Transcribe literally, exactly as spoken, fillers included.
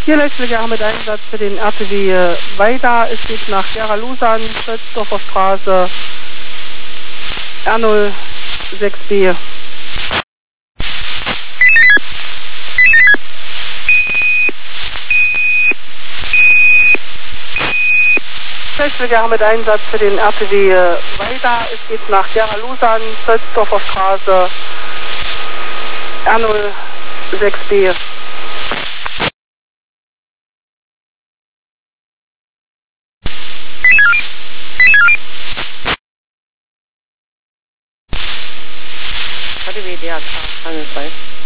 Hier Letztliche mit Einsatz für den R T W weiter. Es geht nach Gera-Lusan, Schötzdorfer Straße, R null sechs B. Letztliche mit Einsatz für den R T W weiter. Es geht nach Gera-Lusan, Schötzdorfer Straße, R null sechs B. R T W D H K, Handelsreich.